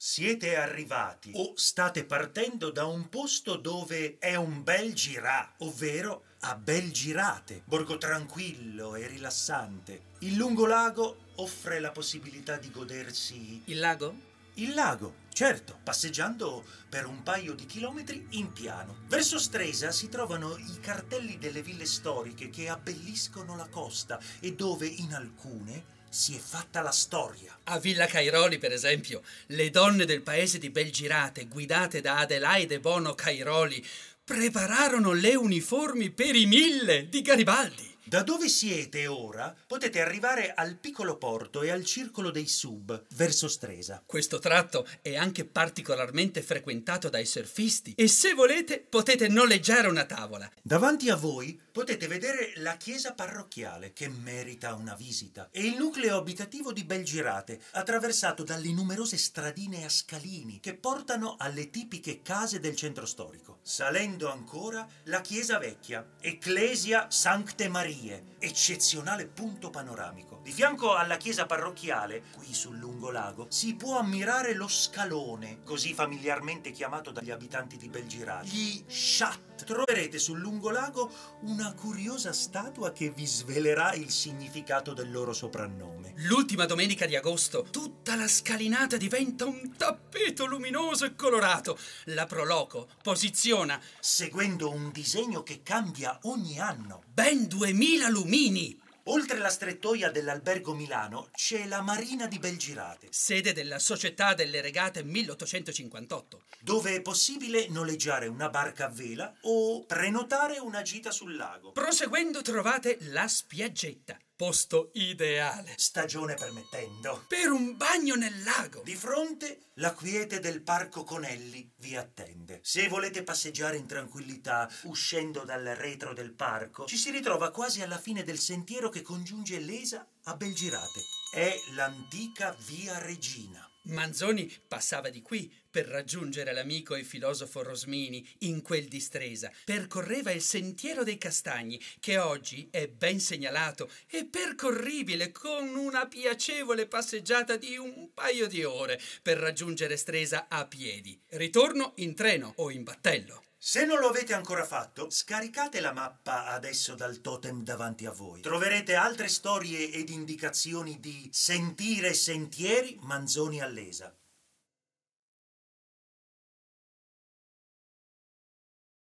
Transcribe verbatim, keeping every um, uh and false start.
Siete arrivati o state partendo da un posto dove è un bel girà, ovvero a Belgirate, borgo tranquillo e rilassante. Il lungolago offre la possibilità di godersi... Il lago? Il lago, certo, passeggiando per un paio di chilometri in piano. Verso Stresa si trovano i cartelli delle ville storiche che abbelliscono la costa e dove in alcune si è fatta la storia. A Villa Cairoli, per esempio, le donne del paese di Belgirate, guidate da Adelaide Bono Cairoli, prepararono le uniformi per i mille di Garibaldi. Da dove siete ora potete arrivare al piccolo porto e al circolo dei sub, verso Stresa. Questo tratto è anche particolarmente frequentato dai surfisti e se volete potete noleggiare una tavola. Davanti a voi potete vedere la chiesa parrocchiale, che merita una visita, e il nucleo abitativo di Belgirate, attraversato dalle numerose stradine a scalini che portano alle tipiche case del centro storico. Salendo ancora, la chiesa vecchia, Ecclesia Sancte Marie, eccezionale punto panoramico. Di fianco alla chiesa parrocchiale, qui sul lungolago, si può ammirare lo scalone, così familiarmente chiamato dagli abitanti di Belgirate, gli Chat. Troverete sul lungolago una curiosa statua che vi svelerà il significato del loro soprannome. L'ultima domenica di agosto, tutta la scalinata diventa un tappeto luminoso e colorato. La Proloco posiziona, seguendo un disegno che cambia ogni anno, ben duemila lumini. Oltre la strettoia dell'Albergo Milano c'è la Marina di Belgirate, sede della Società delle Regate milleottocentocinquantotto, dove è possibile noleggiare una barca a vela o prenotare una gita sul lago. Proseguendo trovate la Spiaggetta, posto ideale, stagione permettendo, per un bagno nel lago. Di fronte la quiete del Parco Conelli vi attende. Se volete passeggiare in tranquillità uscendo dal retro del parco, ci si ritrova quasi alla fine del sentiero che congiunge Lesa a Belgirate. È l'antica Via Regina. Manzoni passava di qui per raggiungere l'amico e filosofo Rosmini in quel di Stresa. Percorreva il Sentiero dei Castagni, che oggi è ben segnalato e percorribile con una piacevole passeggiata di un paio di ore per raggiungere Stresa a piedi. Ritorno in treno o in battello. Se non lo avete ancora fatto, scaricate la mappa adesso dal totem davanti a voi. Troverete altre storie ed indicazioni di Sentire Sentieri Manzoni a Lesa.